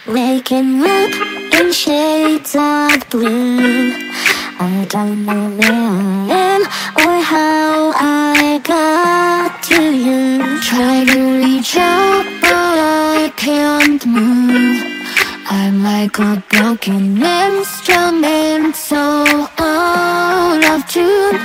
Waking up in shades of blue. I don't know where I am or how I got to you. Try to reach out but I can't move. I'm like a broken instrument, so out of tune.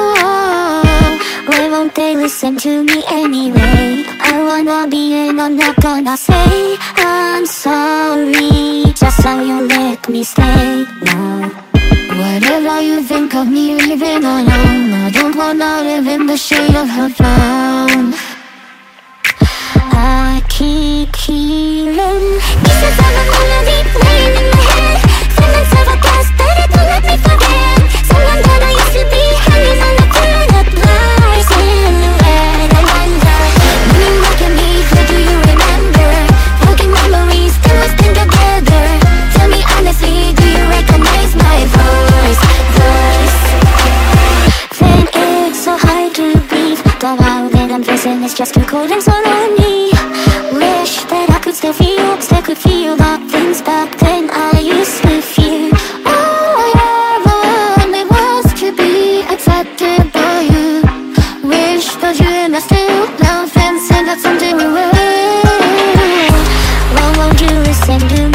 Why won't they listen to me anyway? I wanna be and I'm not gonna say I'm sorry, just so you let me stay. No, whatever you think of me leaving alone, I don't wanna live in the shade of her frown. I keep hearing pieces of a melody playing in my head. Feelings of a past that it don't let me forget. Someone that I used to be hanging on the planet, lies in red. I wonder, when you look at me, who do you remember? Broken memories that we've been together. Tell me honestly, do you recognize my voice? Then it's so hard to breathe. The world that I'm facing is just too cold and so lonely. Wish that I could still feel the things back then I used to feel. All I ever wanted was to be accepted by you. Wish that you and I still love and said that someday we will. Why won't you listen to me?